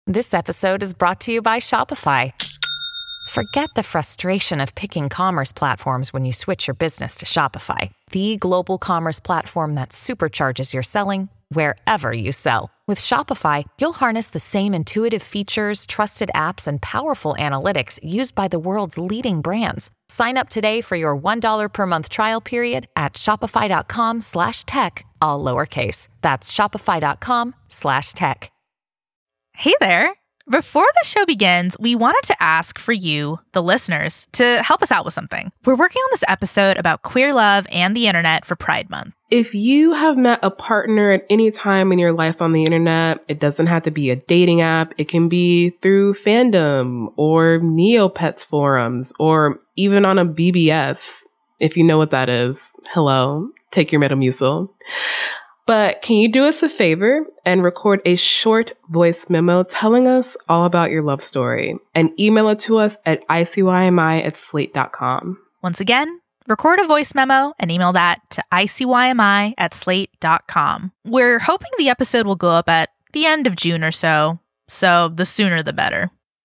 This episode is brought to you by Shopify. Forget the frustration of picking commerce platforms when you switch your business to Shopify, the global commerce platform that supercharges your selling wherever you sell. With Shopify, you'll harness the same intuitive features, trusted apps, and powerful analytics used by the world's leading brands. Sign up today for your $1 per month trial period at shopify.com/tech, all lowercase. That's shopify.com/tech. Hey there. Before the show begins, we wanted to ask for you, the listeners, to help us out with something. We're working on this episode about queer love and the internet for Pride Month. If you have met a partner at any time in your life on the internet, it doesn't have to be a dating app. It can be through fandom or Neopets forums or even on a BBS, if you know what that is. Hello, take your Metamucil. But can you do us a favor and record a short voice memo telling us all about your love story and email it to us at icymi@slate.com. Once again, record a voice memo and email that to icymi@slate.com. We're hoping the episode will go up at the end of June or so the sooner the better.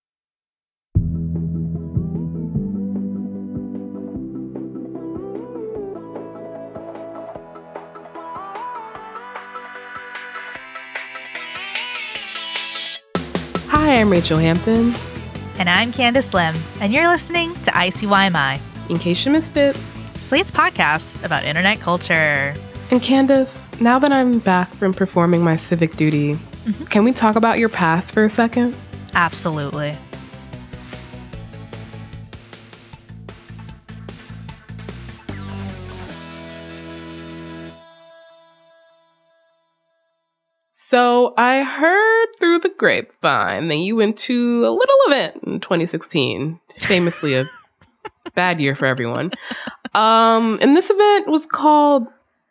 Hi, I'm Rachel Hampton. And I'm Candace Lim, and you're listening to ICYMI. In case you missed it, Slate's podcast about internet culture. And Candace, now that I'm back from performing my civic duty, can we talk about your past for a second? Absolutely. So I heard through the grapevine that you went to a little event in 2016, famously a bad year for everyone. And this event was called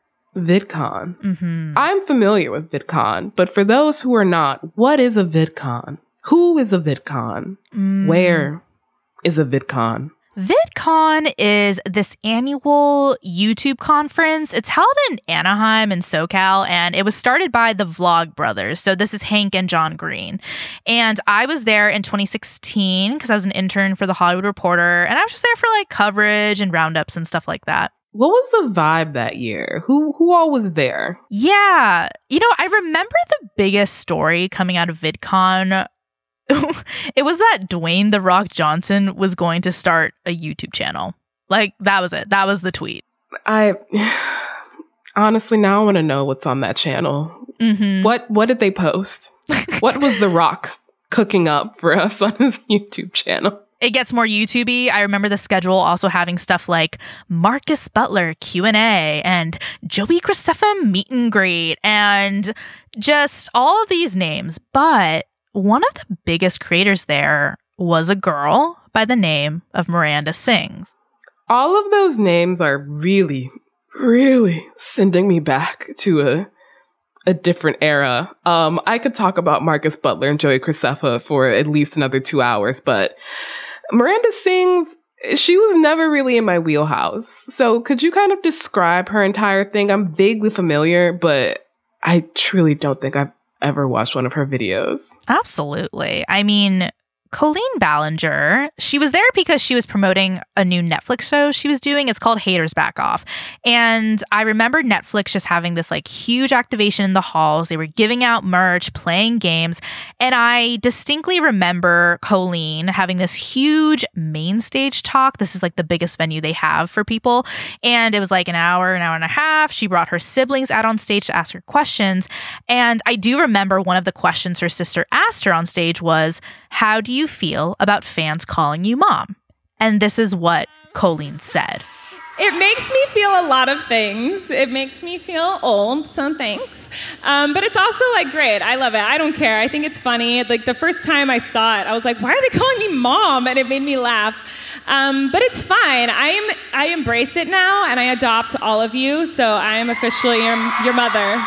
VidCon. Mm-hmm. I'm familiar with VidCon, but for those who are not, what is a VidCon? Who is a VidCon? Where is a VidCon? VidCon is this annual YouTube conference. It's held in Anaheim and SoCal, and it was started by the Vlog Brothers. So this is Hank and John Green. And I was there in 2016 because I was an intern for The Hollywood Reporter, and I was just there for like coverage and roundups and stuff like that. What was the vibe that year? Who all was there? Yeah. I remember the biggest story coming out of VidCon. It was that Dwayne "The Rock" Johnson was going to start a YouTube channel. Like, that was it. That was the tweet. I honestly now want to know what's on that channel. Mm-hmm. What did they post? What was The Rock cooking up for us on his YouTube channel? It gets more YouTube-y. I remember the schedule also having stuff like Marcus Butler Q&A and Joey Graceffa meet and greet and just all of these names. But one of the biggest creators there was a girl by the name of Miranda Sings. All of those names are really, really sending me back to a different era. I could talk about Marcus Butler and Joey Graceffa for at least another 2 hours, but Miranda Sings, she was never really in my wheelhouse. So could you kind of describe her entire thing? I'm vaguely familiar, but I truly don't think I've ever watched one of her videos. Absolutely. I mean, Colleen Ballinger, she was there because she was promoting a new Netflix show she was doing. It's called Haters Back Off. And I remember Netflix just having this like huge activation in the halls. They were giving out merch, playing games. And I distinctly remember Colleen having this huge main stage talk. This is like the biggest venue they have for people. And it was like an hour and a half. She brought her siblings out on stage to ask her questions. And I do remember one of the questions her sister asked her on stage was, how do you feel about fans calling you mom? And this is what Colleen said. It makes me feel a lot of things. It makes me feel old, so thanks. But it's also like great. I love it. I don't care. I think it's funny. Like the first time I saw it, I was like, why are they calling me mom? And it made me laugh. But it's fine. I embrace it now and I adopt all of you. So I am officially your mother.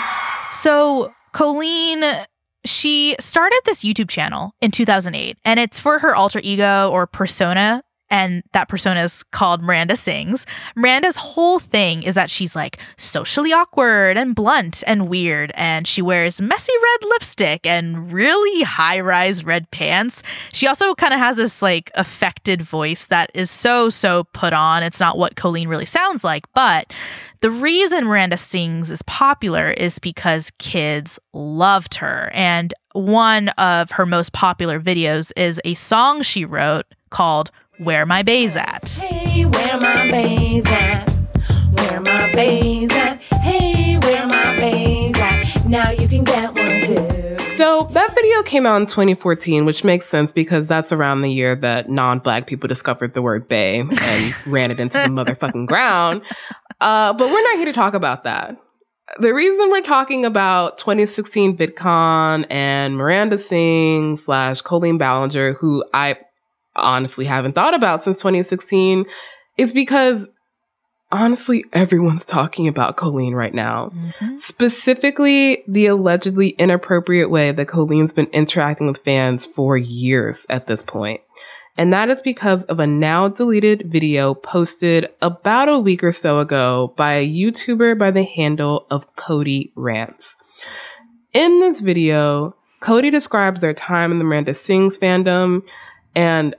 So Colleen, she started this YouTube channel in 2008, and it's for her alter ego or persona and that persona is called Miranda Sings. Miranda's whole thing is that she's like socially awkward and blunt and weird, and she wears messy red lipstick and really high-rise red pants. She also kind of has this like affected voice that is so put on. It's not what Colleen really sounds like, but the reason Miranda Sings is popular is because kids loved her, and one of her most popular videos is a song she wrote called Where My Bae's At. Hey, where my bae's at? Where my bae's at? Hey, where my bae's at? Now you can get one too. So that video came out in 2014, which makes sense because that's around the year that non-Black people discovered the word bae and ran it into the motherfucking ground. But we're not here to talk about that. The reason we're talking about 2016 VidCon and Miranda Sings / Colleen Ballinger, who I honestly haven't thought about since 2016, is because honestly, everyone's talking about Colleen right now. Mm-hmm. Specifically, the allegedly inappropriate way that Colleen's been interacting with fans for years at this point. And that is because of a now deleted video posted about a week or so ago by a YouTuber by the handle of Cody Rants. In this video, Cody describes their time in the Miranda Sings fandom, and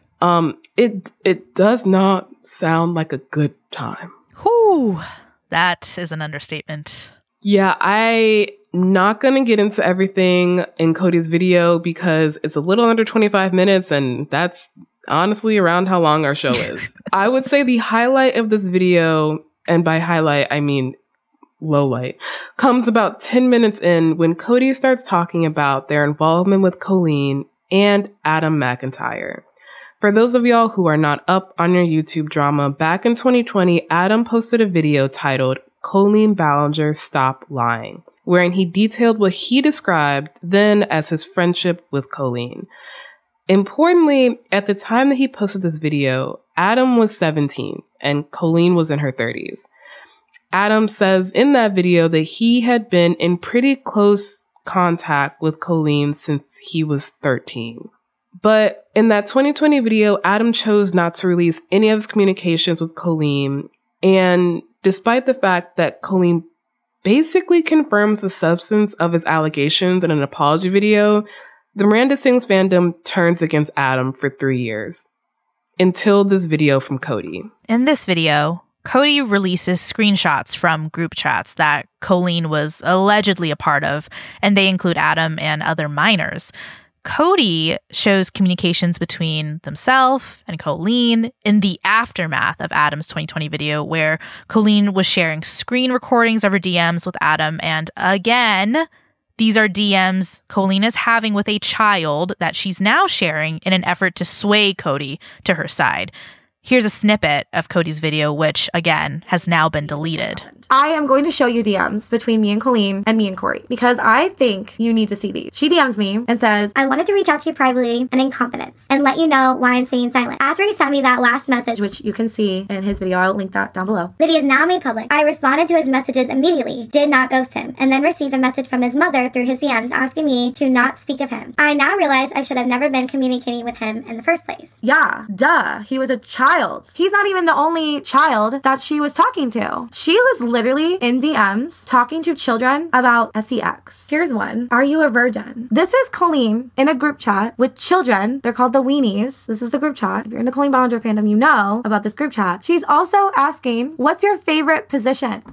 it does not sound like a good time. Whew, that is an understatement. Yeah, I'm not going to get into everything in Cody's video because it's a little under 25 minutes, and that's honestly around how long our show is. I would say the highlight of this video, and by highlight, I mean low light, comes about 10 minutes in when Cody starts talking about their involvement with Colleen and Adam McIntyre. For those of y'all who are not up on your YouTube drama, back in 2020, Adam posted a video titled Colleen Ballinger Stop Lying, wherein he detailed what he described then as his friendship with Colleen. Importantly, at the time that he posted this video, Adam was 17 and Colleen was in her 30s. Adam says in that video that he had been in pretty close contact with Colleen since he was 13. But in that 2020 video, Adam chose not to release any of his communications with Colleen. And despite the fact that Colleen basically confirms the substance of his allegations in an apology video, the Miranda Sings fandom turns against Adam for 3 years. Until this video from Cody. In this video, Cody releases screenshots from group chats that Colleen was allegedly a part of, and they include Adam and other minors. Cody shows communications between themselves and Colleen in the aftermath of Adam's 2020 video, where Colleen was sharing screen recordings of her DMs with Adam. And again, these are DMs Colleen is having with a child that she's now sharing in an effort to sway Cody to her side. Here's a snippet of Cody's video, which, again, has now been deleted. I am going to show you DMs between me and Colleen and me and Corey because I think you need to see these. She DMs me and says, I wanted to reach out to you privately and in confidence and let you know why I'm staying silent. After he sent me that last message, which you can see in his video, I'll link that down below, that he is now made public, I responded to his messages immediately, did not ghost him, and then received a message from his mother through his DMs asking me to not speak of him. I now realize I should have never been communicating with him in the first place. Yeah, duh. He was a child. He's not even the only child that she was talking to. She was literally in DMs talking to children about sex. Here's one. Are you a virgin? This is Colleen in a group chat with children. They're called the Weenies. This is the group chat. If you're in the Colleen Ballinger fandom, you know about this group chat. She's also asking, what's your favorite position?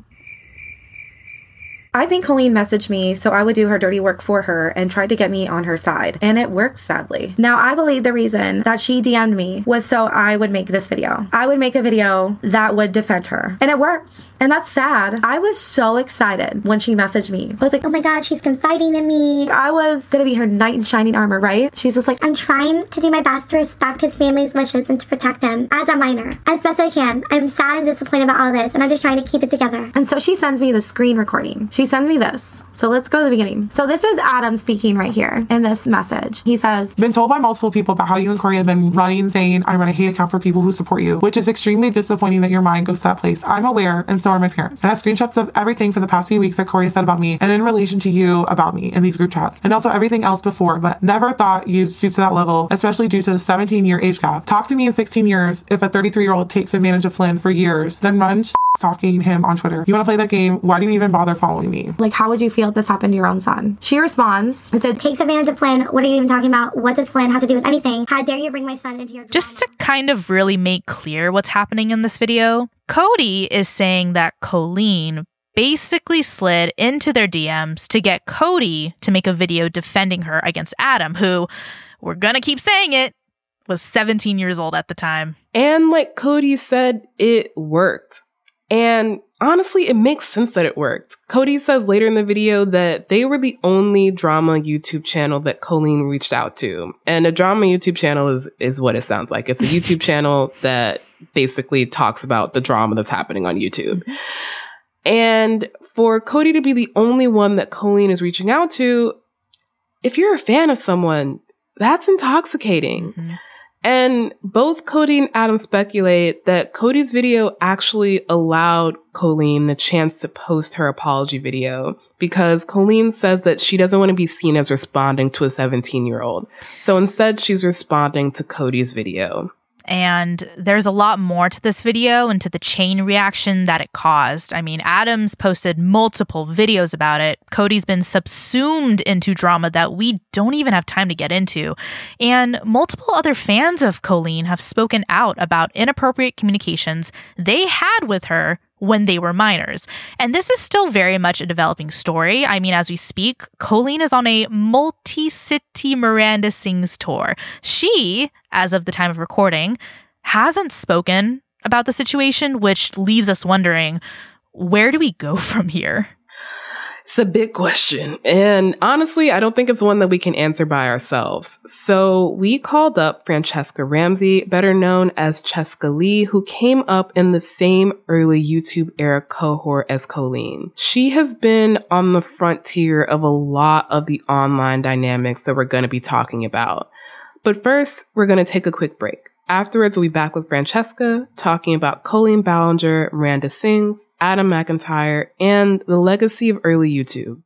I think Colleen messaged me so I would do her dirty work for her and tried to get me on her side. And it worked, sadly. Now, I believe the reason that she DM'd me was so I would make this video. I would make a video that would defend her. And it worked. And that's sad. I was so excited when she messaged me. I was like, oh my God, she's confiding in me. I was going to be her knight in shining armor, right? She's just like, I'm trying to do my best to respect his family's wishes and to protect him as a minor as best I can. I'm sad and disappointed about all this, and I'm just trying to keep it together. And so she sends me the screen recording. She He sends me this. So let's go to the beginning. So this is Adam speaking right here in this message. He says, been told by multiple people about how you and Corey have been running saying I run a hate account for people who support you, which is extremely disappointing that your mind goes to that place. I'm aware, and so are my parents. And I have screenshots of everything for the past few weeks that Corey said about me and in relation to you about me in these group chats, and also everything else before, but never thought you'd stoop to that level, especially due to the 17-year age gap. Talk to me in 16 years if a 33-year-old takes advantage of Flynn for years, then runs stalking him on Twitter. You want to play that game? Why do you even bother following me? Like, how would you feel if this happened to your own son? She responds, it said, takes advantage of Flynn. What are you even talking about? What does Flynn have to do with anything? How dare you bring my son into your drama? Just to kind of really make clear what's happening in this video, Cody is saying that Colleen basically slid into their DMs to get Cody to make a video defending her against Adam, who, we're gonna keep saying it, was 17 years old at the time. And like Cody said, it worked. And honestly, it makes sense that it worked. Cody says later in the video that they were the only drama YouTube channel that Colleen reached out to. And a drama YouTube channel is what it sounds like. It's a YouTube channel that basically talks about the drama that's happening on YouTube. And for Cody to be the only one that Colleen is reaching out to, if you're a fan of someone, that's intoxicating. Mm-hmm. And both Cody and Adam speculate that Cody's video actually allowed Colleen the chance to post her apology video because Colleen says that she doesn't want to be seen as responding to a 17-year-old. So instead, she's responding to Cody's video. And there's a lot more to this video and to the chain reaction that it caused. I mean, Adam's posted multiple videos about it. Cody's been subsumed into drama that we don't even have time to get into. And multiple other fans of Colleen have spoken out about inappropriate communications they had with her when they were minors. And this is still very much a developing story. I mean, as we speak, Colleen is on a multi-city Miranda Sings tour. She, as of the time of recording, hasn't spoken about the situation, which leaves us wondering, where do we go from here? It's a big question. And honestly, I don't think it's one that we can answer by ourselves. So we called up Franchesca Ramsey, better known as Cheska Lee, who came up in the same early YouTube era cohort as Colleen. She has been on the frontier of a lot of the online dynamics that we're going to be talking about. But first, we're going to take a quick break. Afterwards, we'll be back with Franchesca talking about Colleen Ballinger, Miranda Sings, Adam McIntyre, and the legacy of early YouTube.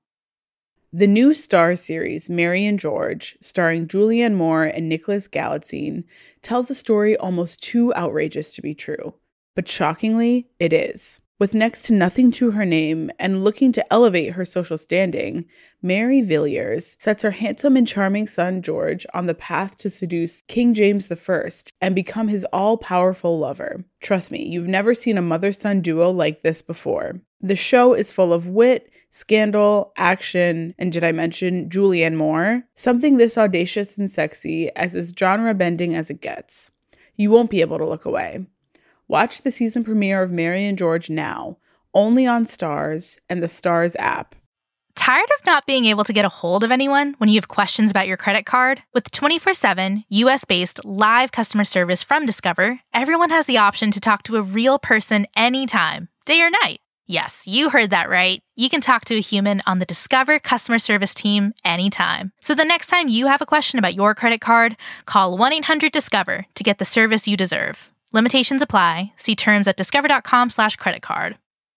The new Starz series, Mary and George, starring Julianne Moore and Nicholas Galitzine, tells a story almost too outrageous to be true. But shockingly, it is. With next to nothing to her name and looking to elevate her social standing, Mary Villiers sets her handsome and charming son George on the path to seduce King James I and become his all-powerful lover. Trust me, you've never seen a mother-son duo like this before. The show is full of wit, scandal, action, and did I mention Julianne Moore? Something this audacious and sexy as is genre-bending as it gets. You won't be able to look away. Watch the season premiere of Mary and George now, only on Starz and the Starz app. Tired of not being able to get a hold of anyone when you have questions about your credit card? With 24/7 US-based live customer service from Discover, everyone has the option to talk to a real person anytime, day or night. Yes, you heard that right. You can talk to a human on the Discover customer service team anytime. So the next time you have a question about your credit card, call 1-800-DISCOVER to get the service you deserve. Limitations apply. See terms at discover.com/creditcard.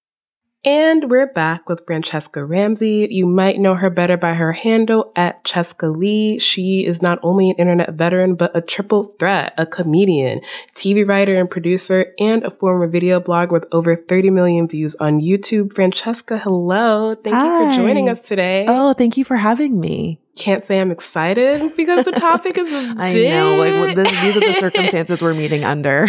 And we're back with Franchesca Ramsey. You might know her better by her handle at Cheska Lee. She is not only an internet veteran, but a triple threat, a comedian, TV writer and producer, and a former video blogger with over 30 million views on YouTube. Francesca, hello. Thank you for joining us today. Oh, thank you for having me. Can't say I'm excited because the topic is I know, like these are the circumstances we're meeting under.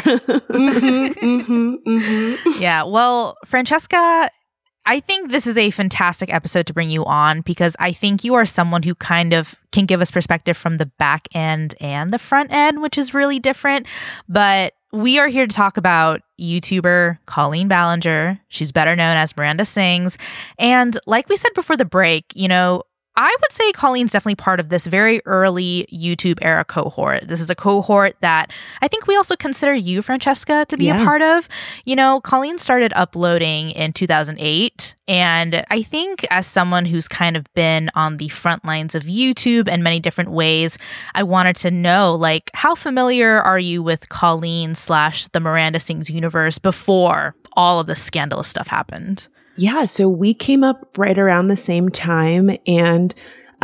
Yeah, well, Francesca, I think this is a fantastic episode to bring you on because I think you are someone who kind of can give us perspective from the back end and the front end, which is really different. But we are here to talk about YouTuber Colleen Ballinger. She's better known as Miranda Sings. And like we said before the break, you know, I would say Colleen's definitely part of this very early YouTube era cohort. This is a cohort that I think we also consider you, Francesca, to be a part of. You know, Colleen started uploading in 2008. And I think as someone who's kind of been on the front lines of YouTube in many different ways, I wanted to know, like, how familiar are you with Colleen / the Miranda Sings universe before all of the scandalous stuff happened? Yeah, so we came up right around the same time. And,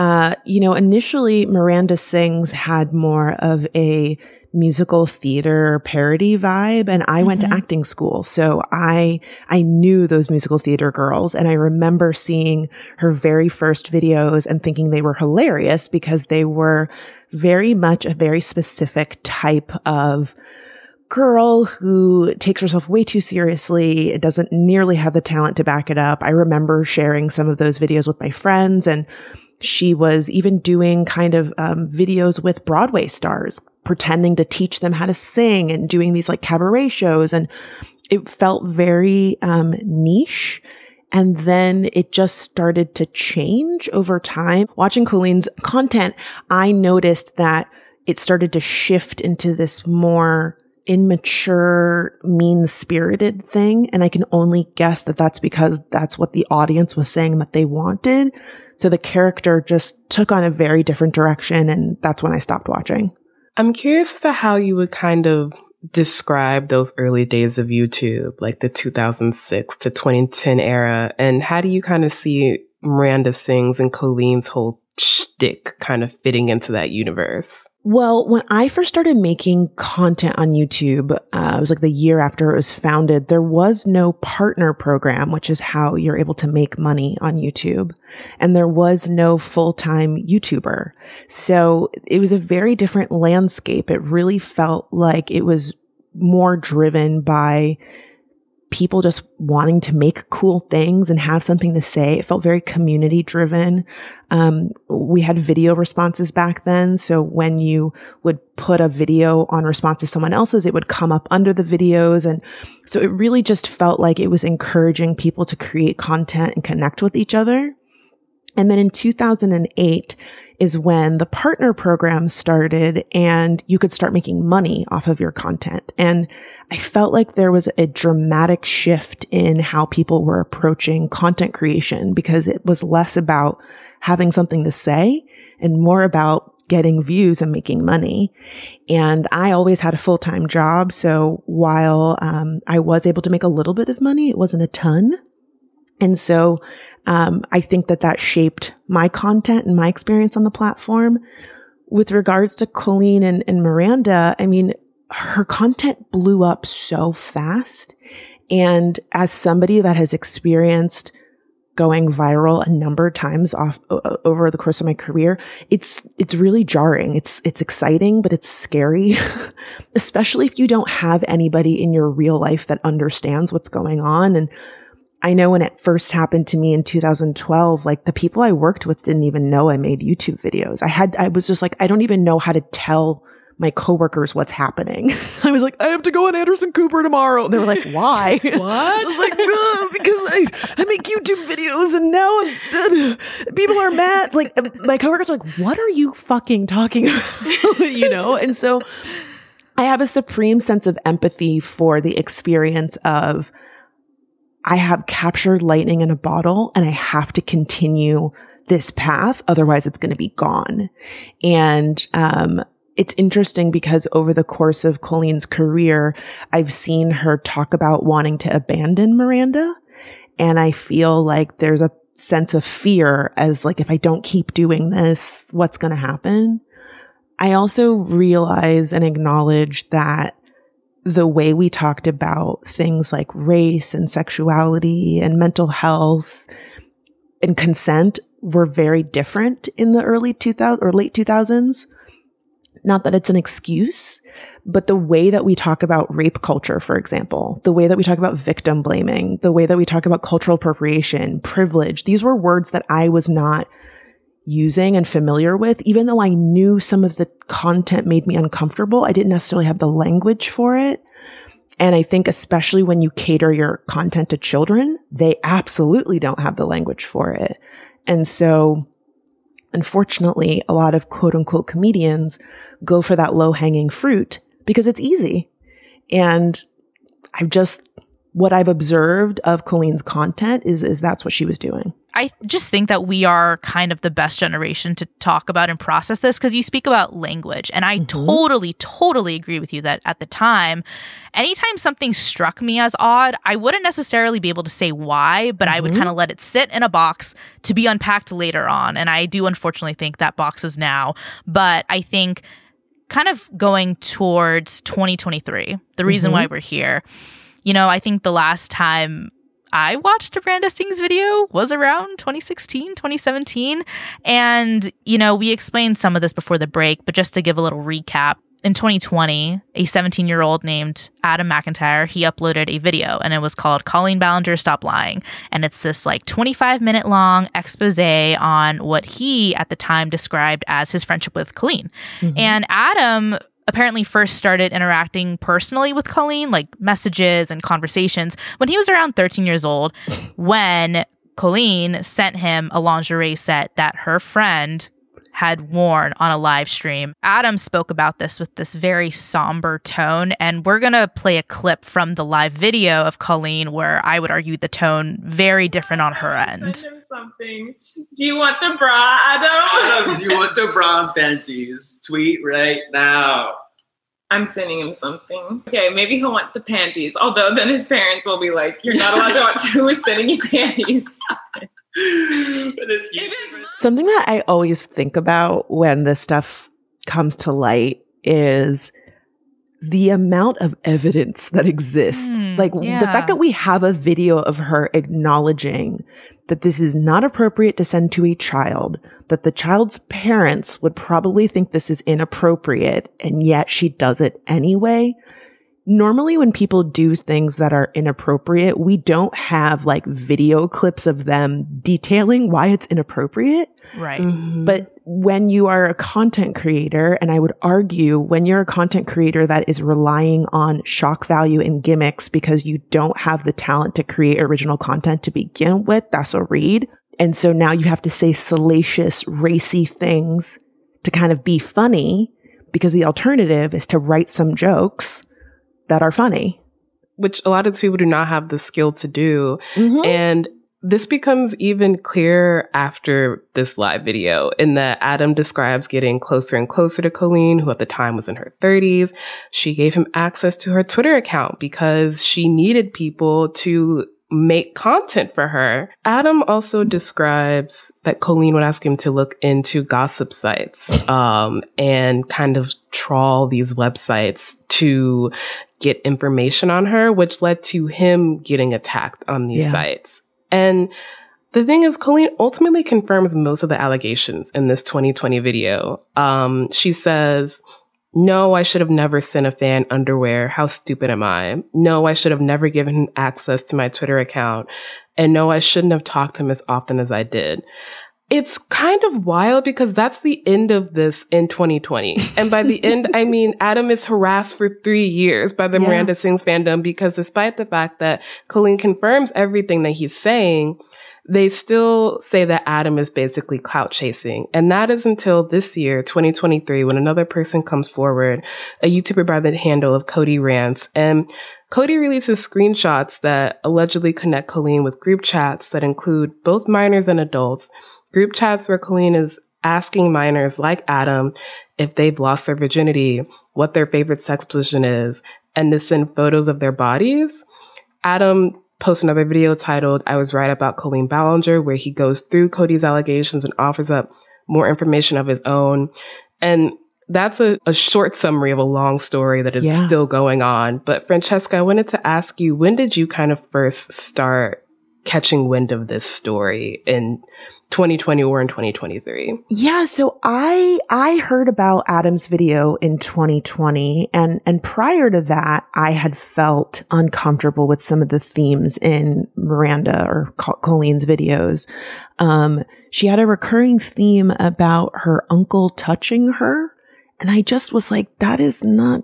initially Miranda Sings had more of a musical theater parody vibe. And I went to acting school. So I knew those musical theater girls. And I remember seeing her very first videos and thinking they were hilarious because they were very much a very specific type of girl who takes herself way too seriously. It doesn't nearly have the talent to back it up. I remember sharing some of those videos with my friends, and she was even doing kind of videos with Broadway stars, pretending to teach them how to sing and doing these like cabaret shows. And it felt very niche. And then it just started to change over time. Watching Colleen's content, I noticed that it started to shift into this more immature, mean-spirited thing. And I can only guess that that's because that's what the audience was saying that they wanted. So the character just took on a very different direction. And that's when I stopped watching. I'm curious as to how you would kind of describe those early days of YouTube, like the 2006 to 2010 era. And how do you kind of see Miranda Sings and Colleen's whole shtick kind of fitting into that universe? Well, when I first started making content on YouTube, it was like the year after it was founded, there was no partner program, which is how you're able to make money on YouTube. And there was no full-time YouTuber. So it was a very different landscape. It really felt like it was more driven by people just wanting to make cool things and have something to say. It felt very community driven. We had video responses back then. So when you would put a video on response to someone else's, it would come up under the videos. And so it really just felt like it was encouraging people to create content and connect with each other. And then in 2008 is when the partner program started and you could start making money off of your content. And I felt like there was a dramatic shift in how people were approaching content creation because it was less about having something to say and more about getting views and making money. And I always had a full-time job. So while I was able to make a little bit of money, it wasn't a ton. And so I think that shaped my content and my experience on the platform. With regards to Colleen and Miranda, I mean, her content blew up so fast. And as somebody that has experienced going viral a number of times over the course of my career, it's really jarring. It's exciting, but it's scary, especially if you don't have anybody in your real life that understands what's going on. And I know when it first happened to me in 2012, like the people I worked with didn't even know I made YouTube videos. I was just like, I don't even know how to tell my coworkers what's happening. I was like, I have to go on Anderson Cooper tomorrow. And they were like, why? What? I was like, because I make YouTube videos and now people are mad. Like my coworkers are like, what are you fucking talking about? And so I have a supreme sense of empathy for the experience of, I have captured lightning in a bottle and I have to continue this path. Otherwise it's going to be gone. And, it's interesting because over the course of Colleen's career, I've seen her talk about wanting to abandon Miranda. And I feel like there's a sense of fear as like, if I don't keep doing this, what's going to happen? I also realize and acknowledge that the way we talked about things like race and sexuality and mental health and consent were very different in the early 2000s or late 2000s. Not that it's an excuse, but the way that we talk about rape culture, for example, the way that we talk about victim blaming, the way that we talk about cultural appropriation, privilege, these were words that I was not using and familiar with. Even though I knew some of the content made me uncomfortable, I didn't necessarily have the language for it. And I think especially when you cater your content to children, they absolutely don't have the language for it. And so Unfortunately, a lot of quote unquote comedians go for that low hanging fruit because it's easy. And what I've observed of Colleen's content is that's what she was doing. I just think that we are kind of the best generation to talk about and process this, because you speak about language. And I totally agree with you that at the time, anytime something struck me as odd, I wouldn't necessarily be able to say why, but I would kind of let it sit in a box to be unpacked later on. And I do unfortunately think that box is now. But I think kind of going towards 2023, the reason why we're here, you know, I think the last time I watched a Miranda Sings video was around 2016, 2017. And, you know, we explained some of this before the break, but just to give a little recap, in 2020, a 17-year-old named Adam McIntyre, he uploaded a video and it was called Colleen Ballinger Stop Lying. And it's this like 25-minute long expose on what he at the time described as his friendship with Colleen. And Adam apparently first started interacting personally with Colleen, like messages and conversations, when he was around 13 years old, when Colleen sent him a lingerie set that her friend had worn on a live stream. Adam spoke about this with this very somber tone, and we're going to play a clip from the live video of Colleen where I would argue the tone very different on her end. Send him something. Do you want the bra, Adam? Do you want the bra and panties? Tweet right now. I'm sending him something. Okay, maybe he'll want the panties. Although then his parents will be like, you're not allowed to watch who is sending you panties. Something that I always think about when this stuff comes to light is the amount of evidence that exists. The fact that we have a video of her acknowledging that this is not appropriate to send to a child, that the child's parents would probably think this is inappropriate, and yet she does it anyway. Normally when people do things that are inappropriate, we don't have like video clips of them detailing why it's inappropriate. Right. But when you are a content creator, and I would argue when you're a content creator that is relying on shock value and gimmicks because you don't have the talent to create original content to begin with, that's a read. And so now you have to say salacious, racy things to kind of be funny, because the alternative is to write some jokes that are funny, which a lot of people do not have the skill to do. And this becomes even clearer after this live video, in that Adam describes getting closer and closer to Colleen, who at the time was in her 30s. She gave him access to her Twitter account because she needed people to make content for her. Adam also describes that Colleen would ask him to look into gossip sites and kind of trawl these websites to get information on her, which led to him getting attacked on these sites. And the thing is, Colleen ultimately confirms most of the allegations in this 2020 video. She says, "No, I should have never sent a fan underwear. How stupid am I? No, I should have never given him access to my Twitter account. And no, I shouldn't have talked to him as often as I did." It's kind of wild because that's the end of this in 2020. And by the end, I mean, Adam is harassed for 3 years by the Miranda Sings fandom, because despite the fact that Colleen confirms everything that he's saying, they still say that Adam is basically clout chasing. And that is until this year, 2023, when another person comes forward, a YouTuber by the handle of Cody Rants. And Cody releases screenshots that allegedly connect Colleen with group chats that include both minors and adults. Group chats where Colleen is asking minors like Adam if they've lost their virginity, what their favorite sex position is, and to send photos of their bodies. Adam posts another video titled "I Was Right About Colleen Ballinger," where he goes through Cody's allegations and offers up more information of his own. And that's a short summary of a long story that is still going on. But Francesca, I wanted to ask you, when did you kind of first start catching wind of this story, in 2020 or in 2023? Yeah, so I heard about Adam's video in 2020, and prior to that, I had felt uncomfortable with some of the themes in Miranda or Colleen's videos. She had a recurring theme about her uncle touching her, And I just was like, that is not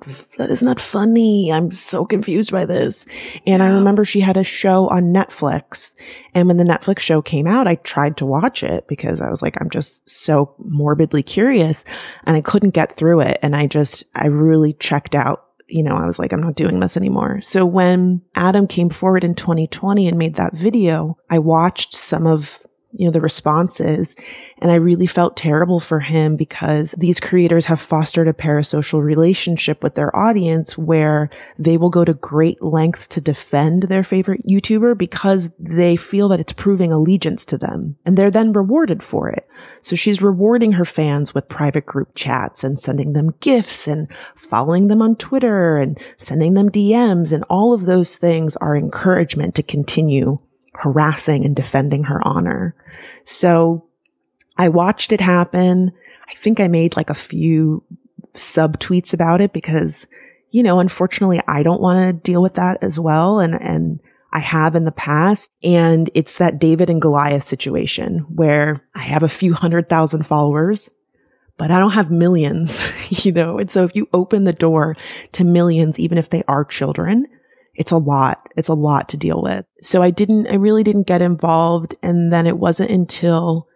funny. I'm so confused by this. And I remember she had a show on Netflix. And when the Netflix show came out, I tried to watch it because I was like, I'm just so morbidly curious, and I couldn't get through it. And I really checked out. You know, I was like, I'm not doing this anymore. So when Adam came forward in 2020 and made that video, I watched some of, the responses, and I really felt terrible for him because these creators have fostered a parasocial relationship with their audience where they will go to great lengths to defend their favorite YouTuber because they feel that it's proving allegiance to them, and they're then rewarded for it. So she's rewarding her fans with private group chats and sending them gifts and following them on Twitter and sending them DMs, and all of those things are encouragement to continue harassing and defending her honor. So I watched it happen. I think I made like a few subtweets about it because, unfortunately, I don't want to deal with that as well. And I have in the past. And it's that David and Goliath situation where I have a few 100,000 followers, but I don't have millions, And so if you open the door to millions, even if they are children, it's a lot. It's a lot to deal with. So I really didn't get involved. And then it wasn't until,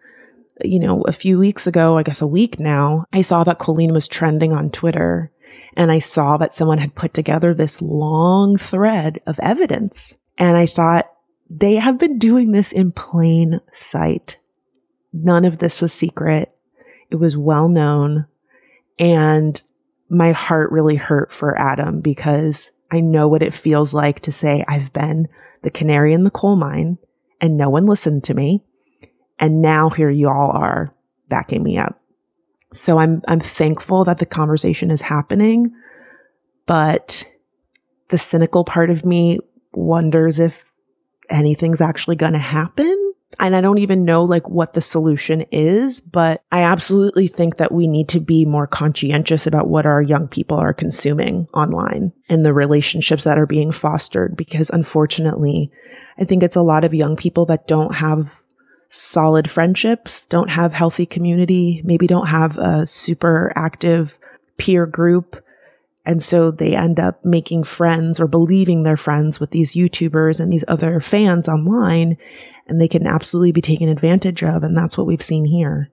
a few weeks ago, I guess a week now, I saw that Colleen was trending on Twitter, and I saw that someone had put together this long thread of evidence. And I thought, they have been doing this in plain sight. None of this was secret. It was well known. And my heart really hurt for Adam because I know what it feels like to say, I've been the canary in the coal mine and no one listened to me. And now here you all are backing me up. So I'm thankful that the conversation is happening, but the cynical part of me wonders if anything's actually going to happen. And I don't even know what the solution is, but I absolutely think that we need to be more conscientious about what our young people are consuming online and the relationships that are being fostered, because unfortunately, I think it's a lot of young people that don't have solid friendships, don't have healthy community, maybe don't have a super active peer group. And so they end up making friends or believing they're friends with these YouTubers and these other fans online, and they can absolutely be taken advantage of. And that's what we've seen here.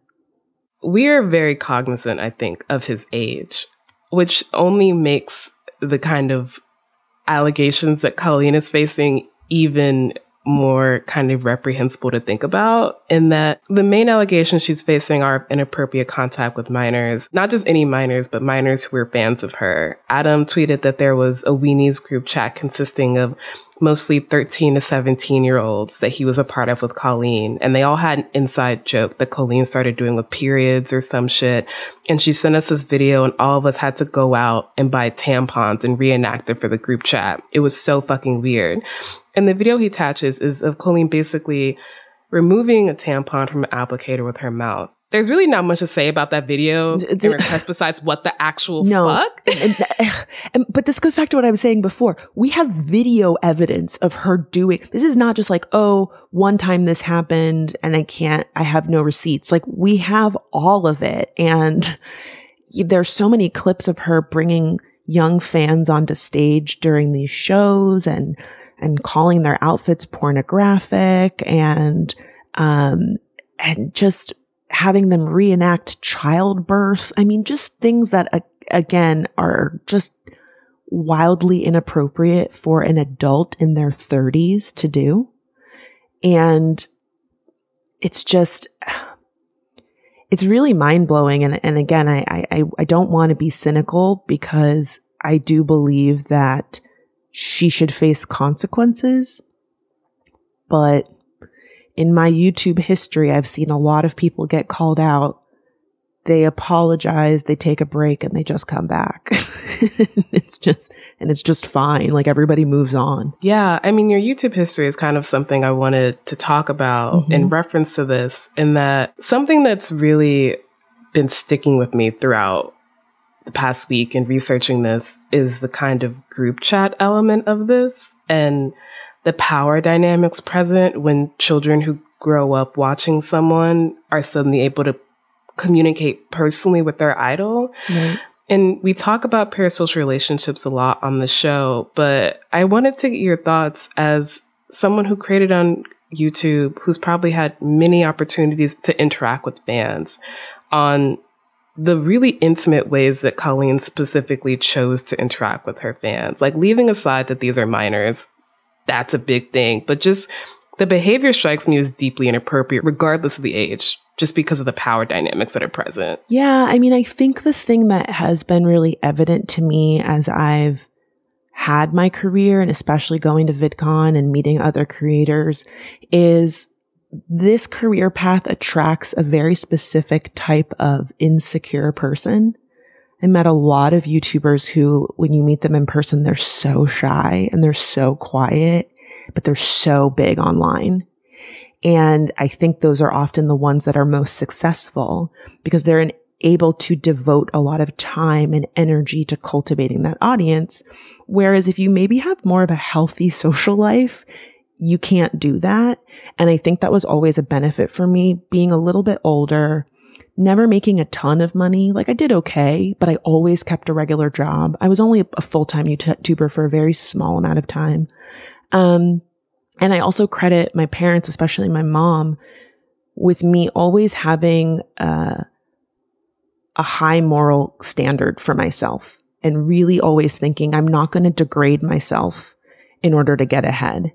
We are very cognizant, I think, of his age, which only makes the kind of allegations that Colleen is facing even more kind of reprehensible to think about, in that the main allegations she's facing are inappropriate contact with minors, not just any minors, but minors who were fans of her. Adam tweeted that there was a Weenies group chat consisting of mostly 13 to 17-year-olds that he was a part of with Colleen. And they all had an inside joke that Colleen started doing with periods or some shit. And she sent us this video, and all of us had to go out and buy tampons and reenact it for the group chat. It was so fucking weird. And the video he attaches is of Colleen basically removing a tampon from an applicator with her mouth. There's really not much to say about that video besides what the actual fuck. But this goes back to what I was saying before. We have video evidence of her doing, this is not just one time this happened and I have no receipts. We have all of it. And there's so many clips of her bringing young fans onto stage during these shows and calling their outfits pornographic and just having them reenact childbirth. I mean, just things that, again, are just wildly inappropriate for an adult in their 30s to do. And it's really mind-blowing. And again, I don't want to be cynical, because I do believe that she should face consequences. But in my YouTube history, I've seen a lot of people get called out. They apologize, they take a break, and they just come back. It's just fine. Everybody moves on. Yeah. I mean, your YouTube history is kind of something I wanted to talk about in reference to this, in that something that's really been sticking with me throughout the past week in researching this is the kind of group chat element of this and the power dynamics present when children who grow up watching someone are suddenly able to communicate personally with their idol. Right. And we talk about parasocial relationships a lot on the show, but I wanted to get your thoughts as someone who created on YouTube, who's probably had many opportunities to interact with fans, on the really intimate ways that Colleen specifically chose to interact with her fans. Like, leaving aside that these are minors, that's a big thing, but just the behavior strikes me as deeply inappropriate, regardless of the age, just because of the power dynamics that are present. Yeah, I mean, I think the thing that has been really evident to me as I've had my career, and especially going to VidCon and meeting other creators, is this career path attracts a very specific type of insecure person. I met a lot of YouTubers who, when you meet them in person, they're so shy and they're so quiet, but they're so big online. And I think those are often the ones that are most successful because they're able to devote a lot of time and energy to cultivating that audience. Whereas if you maybe have more of a healthy social life, you can't do that. And I think that was always a benefit for me, being a little bit older, never making a ton of money. Like, I did okay, but I always kept a regular job. I was only a full-time YouTuber for a very small amount of time. And I also credit my parents, especially my mom, with me always having a high moral standard for myself and really always thinking I'm not going to degrade myself in order to get ahead.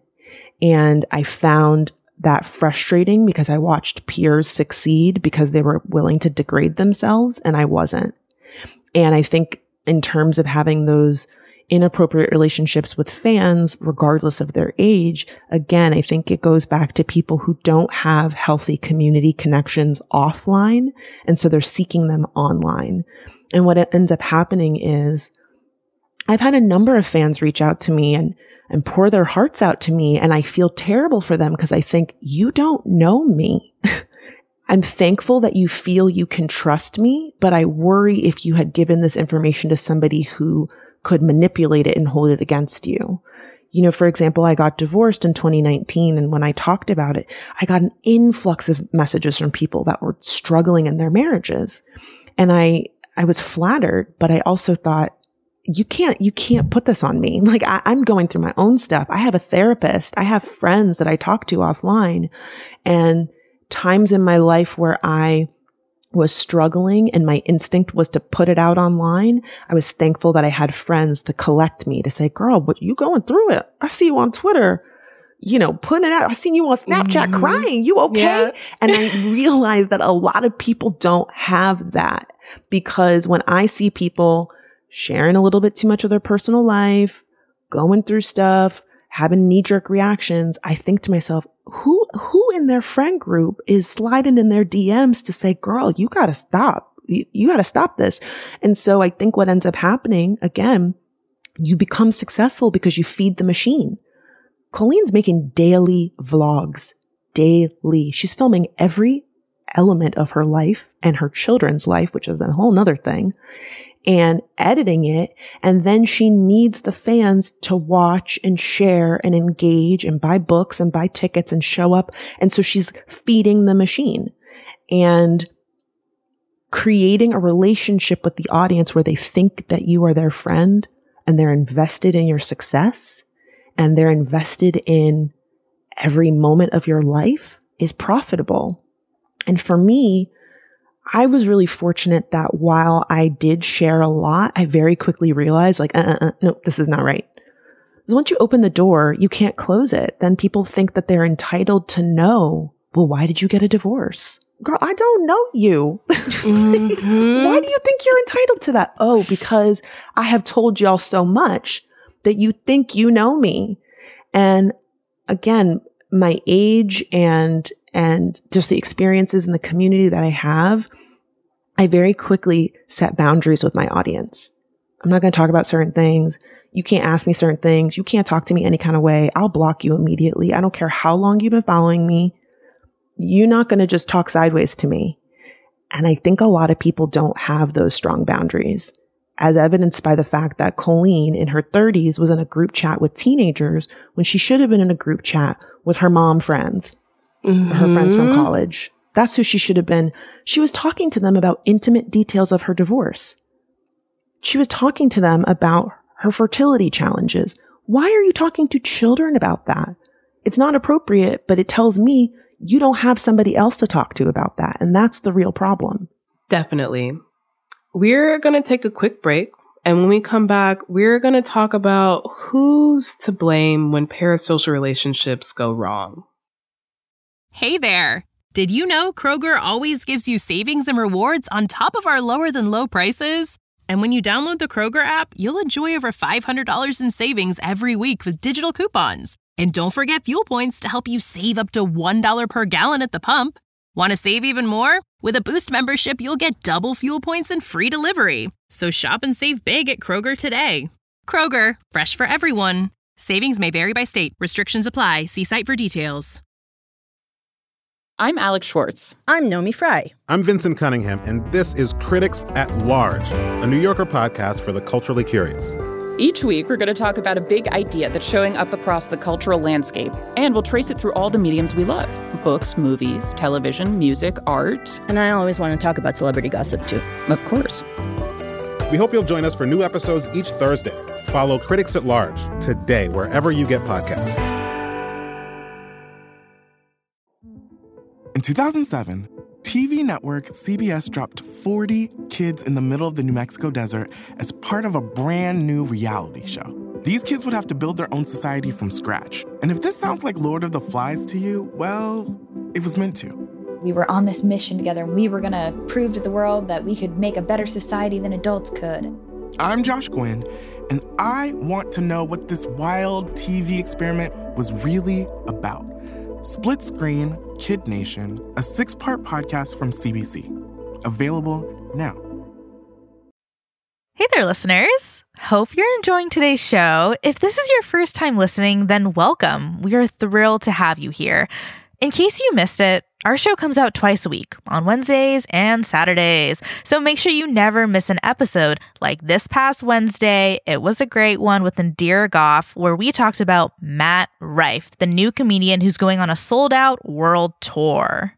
And I found that frustrating because I watched peers succeed because they were willing to degrade themselves and I wasn't. And I think in terms of having those inappropriate relationships with fans, regardless of their age, again, I think it goes back to people who don't have healthy community connections offline. And so they're seeking them online. And what ends up happening is I've had a number of fans reach out to me and pour their hearts out to me. And I feel terrible for them because I think, you don't know me. I'm thankful that you feel you can trust me, but I worry if you had given this information to somebody who could manipulate it and hold it against you. You know, for example, I got divorced in 2019. And when I talked about it, I got an influx of messages from people that were struggling in their marriages. And I was flattered, but I also thought, you can't put this on me. Like, I'm going through my own stuff. I have a therapist. I have friends that I talk to offline, and times in my life where I was struggling and my instinct was to put it out online, I was thankful that I had friends to collect me, to say, girl, but you going through it. I see you on Twitter, you know, putting it out. I seen you on Snapchat crying. You okay? Yeah. And I realized that a lot of people don't have that, because when I see people sharing a little bit too much of their personal life, going through stuff, having knee-jerk reactions, I think to myself, who in their friend group is sliding in their DMs to say, girl, you got to stop. You got to stop this. And so I think what ends up happening, again, you become successful because you feed the machine. Colleen's making daily vlogs, daily. She's filming every element of her life and her children's life, which is a whole nother thing, and editing it. And then she needs the fans to watch and share and engage and buy books and buy tickets and show up. And so she's feeding the machine and creating a relationship with the audience where they think that you are their friend and they're invested in your success and they're invested in every moment of your life is profitable. And for me, I was really fortunate that while I did share a lot, I very quickly realized, like, no, this is not right. Because once you open the door, you can't close it. Then people think that they're entitled to know, well, why did you get a divorce? Girl, I don't know you. Mm-hmm. Why do you think you're entitled to that? Oh, because I have told y'all so much that you think you know me. And again, my age and just the experiences in the community that I have, I very quickly set boundaries with my audience. I'm not going to talk about certain things. You can't ask me certain things. You can't talk to me any kind of way. I'll block you immediately. I don't care how long you've been following me. You're not going to just talk sideways to me. And I think a lot of people don't have those strong boundaries, as evidenced by the fact that Colleen in her 30s was in a group chat with teenagers when she should have been in a group chat with her mom friends. Mm-hmm. Her friends from college. That's who she should have been. She was talking to them about intimate details of her divorce. she was talking to them about her fertility challenges. Why are you talking to children about that? It's not appropriate, but it tells me you don't have somebody else to talk to about that. And that's the real problem. Definitely. We're going to take a quick break. And when we come back, we're going to talk about who's to blame when parasocial relationships go wrong. Hey there. Did you know Kroger always gives you savings and rewards on top of our lower than low prices? And when you download the Kroger app, you'll enjoy over $500 in savings every week with digital coupons. And don't forget fuel points to help you save up to $1 per gallon at the pump. Want to save even more? With a Boost membership, you'll get double fuel points and free delivery. So shop and save big at Kroger today. Kroger, fresh for everyone. Savings may vary by state. Restrictions apply. See site for details. I'm Alex Schwartz. I'm Nomi Fry. I'm Vincent Cunningham, and this is Critics at Large, a New Yorker podcast for the culturally curious. Each week, we're going to talk about a big idea that's showing up across the cultural landscape, and we'll trace it through all the mediums we love. Books, movies, television, music, art. And I always want to talk about celebrity gossip, too. Of course. We hope you'll join us for new episodes each Thursday. Follow Critics at Large today, wherever you get podcasts. In 2007, TV network CBS dropped 40 kids in the middle of the New Mexico desert as part of a brand new reality show. These kids would have to build their own society from scratch. And if this sounds like Lord of the Flies to you, well, it was meant to. We were on this mission together, and we were going to prove to the world that we could make a better society than adults could. I'm Josh Gwynn, and I want to know what this wild TV experiment was really about. Split Screen, Kid Nation, a 6-part podcast from CBC. Available now. Hey there, listeners. Hope you're enjoying today's show. If this is your first time listening, then welcome. We are thrilled to have you here. In case you missed it, our show comes out twice a week, on Wednesdays and Saturdays. So make sure you never miss an episode. Like this past Wednesday, it was a great one with Indira Goff, where we talked about Matt Rife, the new comedian who's going on a sold-out world tour.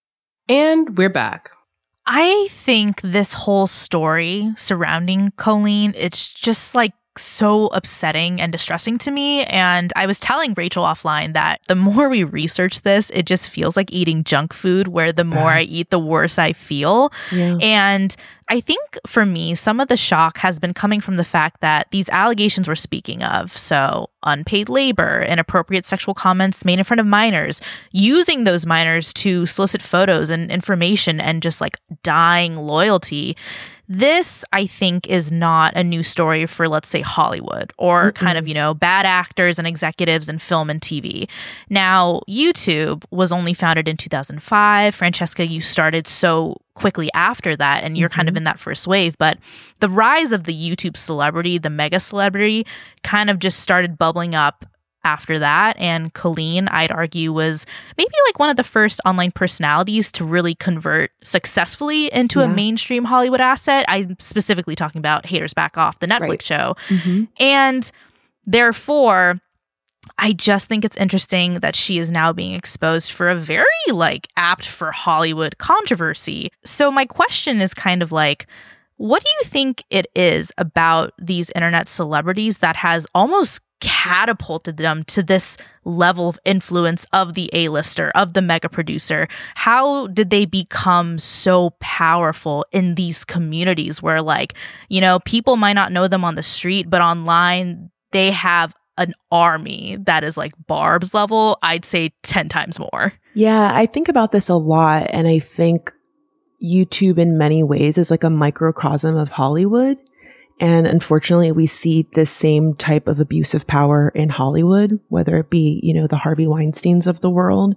And we're back. I think this whole story surrounding Colleen, it's just like so upsetting and distressing to me. And I was telling Rachel offline that the more we research this, it just feels like eating junk food, where the more I eat, the worse I feel. Yeah. And I think for me, some of the shock has been coming from the fact that these allegations we're speaking of, so unpaid labor, inappropriate sexual comments made in front of minors, using those minors to solicit photos and information, and just like dying loyalty. This, I think, is not a new story for, let's say, Hollywood or kind of, bad actors and executives in film and TV. Now, YouTube was only founded in 2005. Francesca, you started so quickly after that, and you're kind of in that first wave. But the rise of the YouTube celebrity, the mega celebrity, kind of just started bubbling up after that. And Colleen, I'd argue, was maybe like one of the first online personalities to really convert successfully into a mainstream Hollywood asset. I'm specifically talking about Haters Back Off, the Netflix show. And therefore, I just think it's interesting that she is now being exposed for a very apt for Hollywood controversy. So my question is kind of like, what do you think it is about these internet celebrities that has almost catapulted them to this level of influence of the A-lister, of the mega producer? How did they become so powerful in these communities where people might not know them on the street, but online they have an army that is like Barb's level, I'd say 10 times more. Yeah, I think about this a lot, and I think YouTube in many ways is like a microcosm of Hollywood. And unfortunately, we see this same type of abuse of power in Hollywood, whether it be, the Harvey Weinsteins of the world.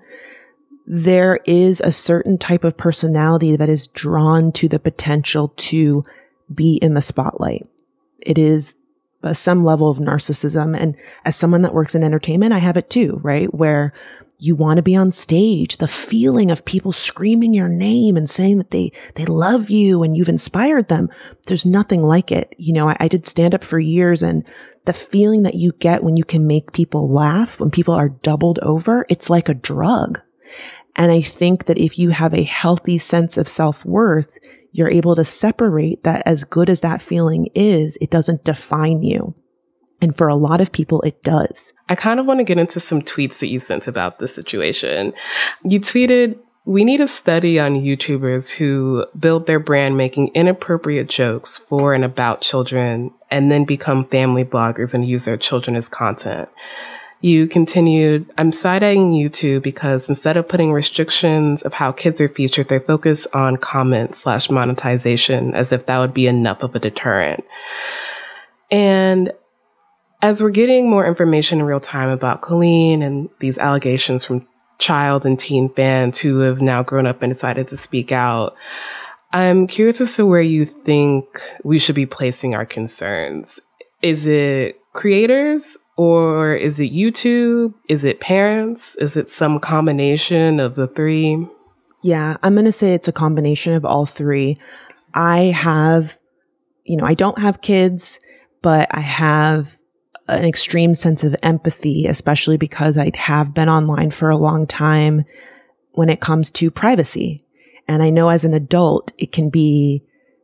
There is a certain type of personality that is drawn to the potential to be in the spotlight. It is some level of narcissism. And as someone that works in entertainment, I have it too, right? Where you want to be on stage, the feeling of people screaming your name and saying that they love you and you've inspired them. There's nothing like it. I did stand up for years, and the feeling that you get when you can make people laugh, when people are doubled over, it's like a drug. And I think that if you have a healthy sense of self-worth, you're able to separate that. As good as that feeling is, it doesn't define you. And for a lot of people, it does. I kind of want to get into some tweets that you sent about this situation. You tweeted, "We need a study on YouTubers who build their brand making inappropriate jokes for and about children and then become family bloggers and use their children as content." You continued, "I'm side-eyeing YouTube because instead of putting restrictions of how kids are featured, they focus on comment/monetization as if that would be enough of a deterrent." And as we're getting more information in real time about Colleen and these allegations from child and teen fans who have now grown up and decided to speak out, I'm curious as to where you think we should be placing our concerns. Is it creators, or is it YouTube? Is it parents? Is it some combination of the three? Yeah, I'm going to say it's a combination of all three. I don't have kids, but I have an extreme sense of empathy, especially because I have been online for a long time when it comes to privacy. And I know as an adult, it can be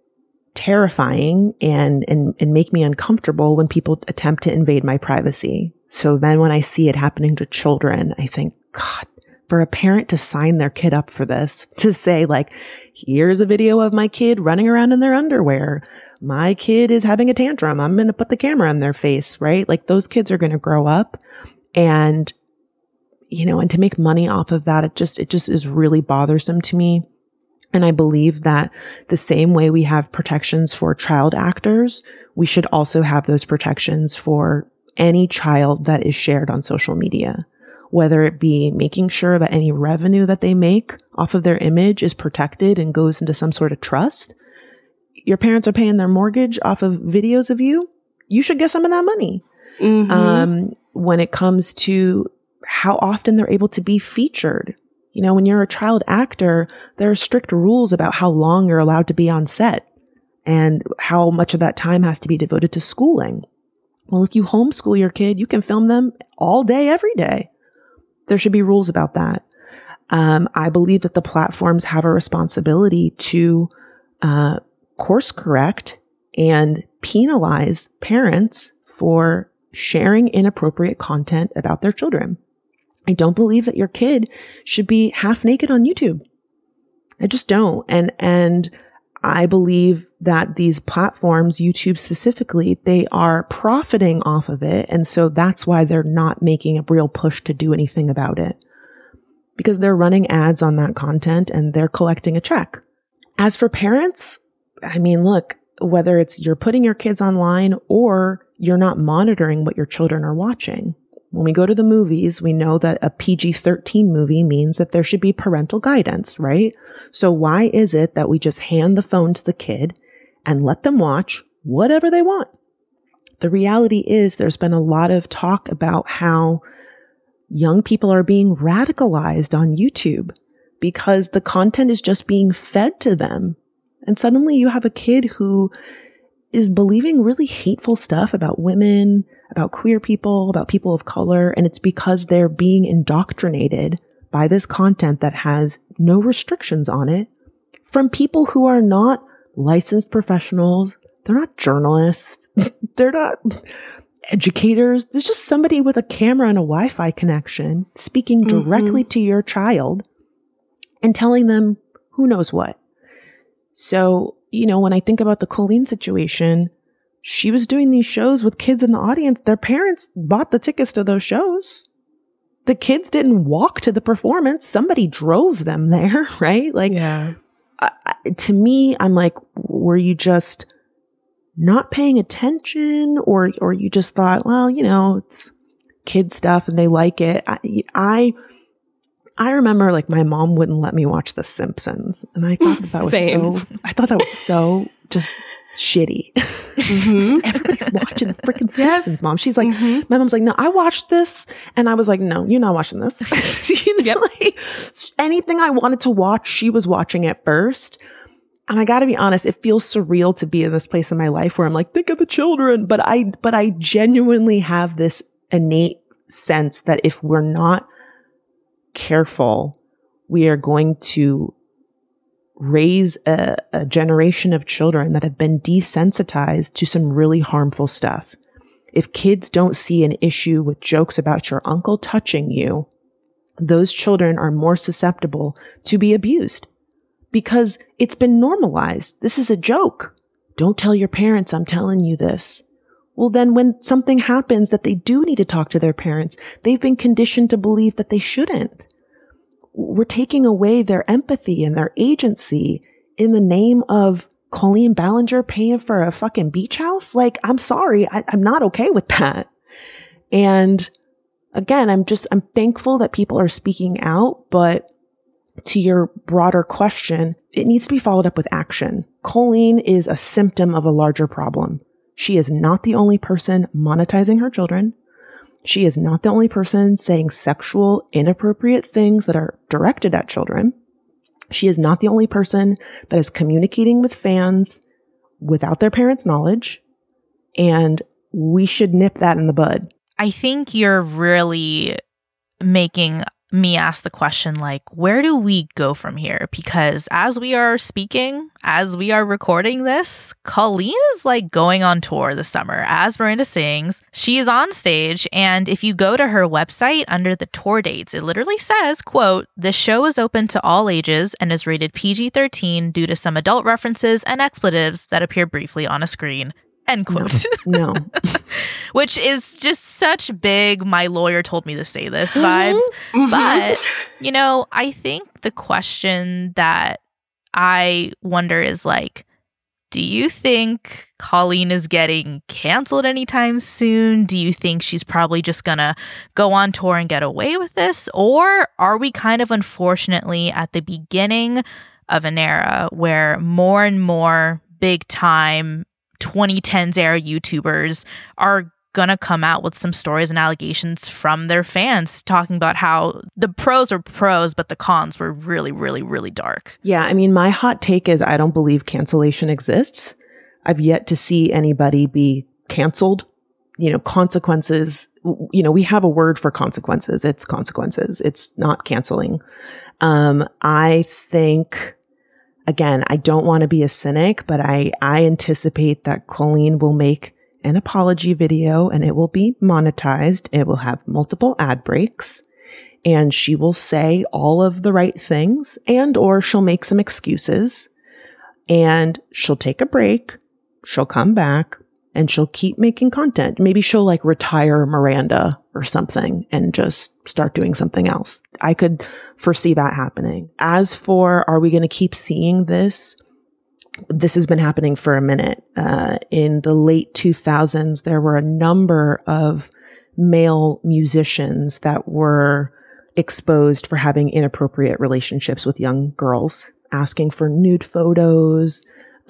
terrifying and make me uncomfortable when people attempt to invade my privacy. So then when I see it happening to children, I think, God, for a parent to sign their kid up for this, to say like, here's a video of my kid running around in their underwear. My kid is having a tantrum. I'm going to put the camera in their face, right? Like those kids are going to grow up and, and to make money off of that, it just is really bothersome to me. And I believe that the same way we have protections for child actors, we should also have those protections for any child that is shared on social media, whether it be making sure that any revenue that they make off of their image is protected and goes into some sort of trust. Your parents are paying their mortgage off of videos of you. You should get some of that money. Mm-hmm. When it comes to how often they're able to be featured. When you're a child actor, there are strict rules about how long you're allowed to be on set and how much of that time has to be devoted to schooling. Well, if you homeschool your kid, you can film them all day, every day. There should be rules about that. I believe that the platforms have a responsibility to course correct and penalize parents for sharing inappropriate content about their children. I don't believe that your kid should be half naked on YouTube. I just don't. And I believe that these platforms, YouTube specifically, they are profiting off of it. And so that's why they're not making a real push to do anything about it, because they're running ads on that content and they're collecting a check. As for parents, I mean, look, whether it's you're putting your kids online or you're not monitoring what your children are watching. When we go to the movies, we know that a PG-13 movie means that there should be parental guidance, right? So why is it that we just hand the phone to the kid and let them watch whatever they want? The reality is there's been a lot of talk about how young people are being radicalized on YouTube because the content is just being fed to them. And suddenly you have a kid who is believing really hateful stuff about women, about queer people, about people of color, and it's because they're being indoctrinated by this content that has no restrictions on it from people who are not licensed professionals. They're not journalists. They're not educators. There's just somebody with a camera and a Wi-Fi connection speaking directly to your child and telling them who knows what. So, when I think about the Colleen situation, she was doing these shows with kids in the audience. Their parents bought the tickets to those shows. The kids didn't walk to the performance. Somebody drove them there, right? Like, yeah. To me, I'm like, were you just not paying attention, or you just thought, well, it's kid stuff and they like it? I remember like my mom wouldn't let me watch The Simpsons, and I thought that was so just shitty. Mm-hmm. Everybody's watching the freaking Simpsons, Mom. She's like, my mom's like, no, I watched this, and I was like, no, you're not watching this. Like, anything I wanted to watch, she was watching it first. And I got to be honest, it feels surreal to be in this place in my life where I'm like, think of the children, but I genuinely have this innate sense that if we're not careful, we are going to raise a generation of children that have been desensitized to some really harmful stuff. If kids don't see an issue with jokes about your uncle touching you, those children are more susceptible to be abused because it's been normalized. This is a joke. Don't tell your parents I'm telling you this. Well, then when something happens that they do need to talk to their parents, they've been conditioned to believe that they shouldn't. We're taking away their empathy and their agency in the name of Colleen Ballinger paying for a fucking beach house. Like, I'm sorry. I'm not okay with that. And again, I'm thankful that people are speaking out, but to your broader question, it needs to be followed up with action. Colleen is a symptom of a larger problem. She is not the only person monetizing her children. She is not the only person saying sexual, inappropriate things that are directed at children. She is not the only person that is communicating with fans without their parents' knowledge. And we should nip that in the bud. I think you're really making me ask the question, like, where do we go from here? Because as we are speaking, as we are recording this, Colleen is like going on tour this summer. As Miranda sings, she is on stage. And if you go to her website under the tour dates, it literally says, quote, "The show is open to all ages and is rated PG-13 due to some adult references and expletives that appear briefly on a screen." End quote. No. Which is just such big, my lawyer told me to say this vibes. But, you know, I think the question that I wonder is like, do you think Colleen is getting canceled anytime soon? Do you think she's probably just gonna go on tour and get away with this? Or are we kind of unfortunately at the beginning of an era where more and more big time 2010s era YouTubers are gonna come out with some stories and allegations from their fans talking about how the pros are pros, but the cons were really, really, really dark? Yeah, I mean, my hot take is I don't believe cancellation exists. I've yet to see anybody be canceled. You know, consequences, you know, we have a word for consequences. It's consequences. It's not canceling. I think, again, I don't want to be a cynic, but I anticipate that Colleen will make an apology video and it will be monetized. It will have multiple ad breaks and she will say all of the right things and or she'll make some excuses and she'll take a break. She'll come back and she'll keep making content. Maybe she'll like retire Miranda or something and just start doing something else. I could foresee that happening. As for, are we going to keep seeing this? This has been happening for a minute. In the late 2000s, there were a number of male musicians that were exposed for having inappropriate relationships with young girls, asking for nude photos,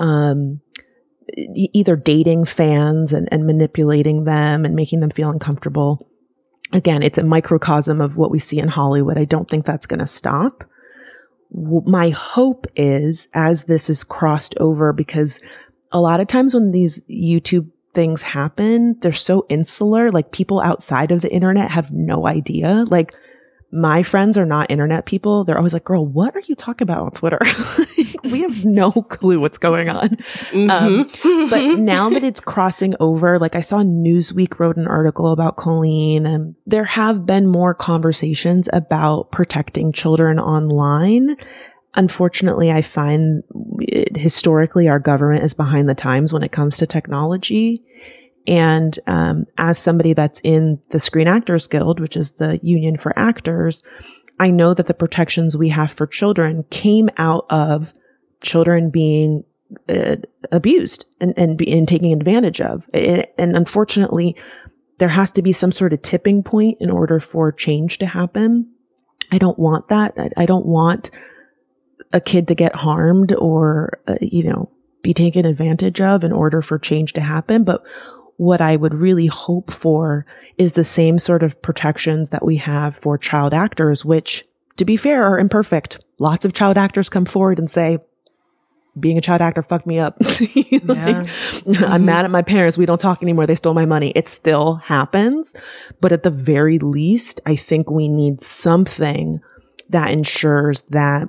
either dating fans and manipulating them and making them feel uncomfortable. Again, it's a microcosm of what we see in Hollywood. I don't think that's going to stop. My hope is, as this is crossed over, because a lot of times when these YouTube things happen, they're so insular, like people outside of the internet have no idea. Like, my friends are not internet people. They're always like, girl, what are you talking about on Twitter? We have no clue what's going on. But now that it's crossing over, like I saw Newsweek wrote an article about Colleen, and there have been more conversations about protecting children online. Unfortunately, I find historically our government is behind the times when it comes to technology. And as somebody that's in the Screen Actors Guild, which is the union for actors, I know that the protections we have for children came out of children being abused and taken advantage of. And unfortunately, there has to be some sort of tipping point in order for change to happen. I don't want that. I don't want a kid to get harmed or, be taken advantage of in order for change to happen. But what I would really hope for is the same sort of protections that we have for child actors, which, to be fair, are imperfect. Lots of child actors come forward and say, being a child actor fucked me up. I'm mad at my parents. We don't talk anymore. They stole my money. It still happens. But at the very least, I think we need something that ensures that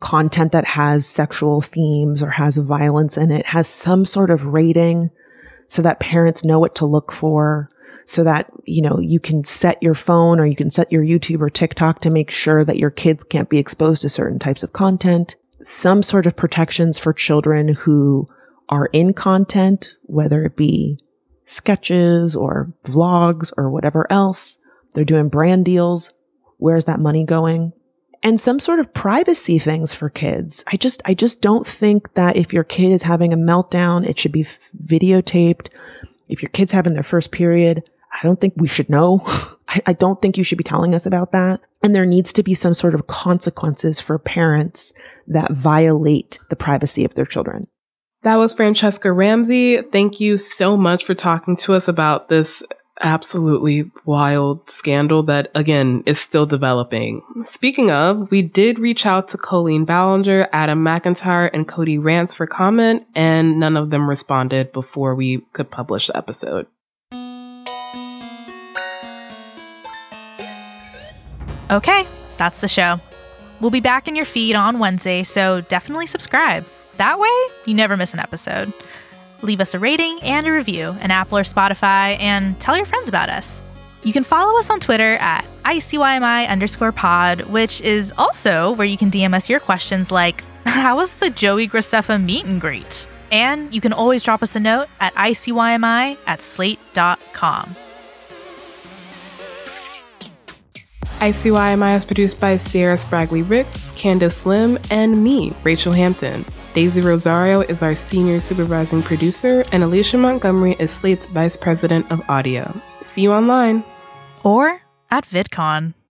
content that has sexual themes or has violence in it has some sort of rating so that parents know what to look for, so that, you can set your phone or you can set your YouTube or TikTok to make sure that your kids can't be exposed to certain types of content. Some sort of protections for children who are in content, whether it be sketches or vlogs or whatever else. They're doing brand deals. Where's that money going? And some sort of privacy things for kids. I just don't think that if your kid is having a meltdown, it should be videotaped. If your kid's having their first period, I don't think we should know. I don't think you should be telling us about that. And there needs to be some sort of consequences for parents that violate the privacy of their children. That was Franchesca Ramsey. Thank you so much for talking to us about this absolutely wild scandal that, again, is still developing. Speaking of, we did reach out to Colleen Ballinger, Adam McIntyre, and Cody Rance for comment, and none of them responded before we could publish the episode. Okay, that's the show. We'll be back in your feed on Wednesday, so definitely subscribe. That way, you never miss an episode. Leave us a rating and a review in Apple or Spotify, and tell your friends about us. You can follow us on Twitter at ICYMI_pod, which is also where you can DM us your questions like, how was the Joey Graceffa meet and greet? And you can always drop us a note at ICYMI@slate.com. ICYMI is produced by Sierra Spragley-Ricks, Candace Lim, and me, Rachel Hampton. Daisy Rosario is our senior supervising producer, and Alicia Montgomery is Slate's vice president of audio. See you online. Or at VidCon.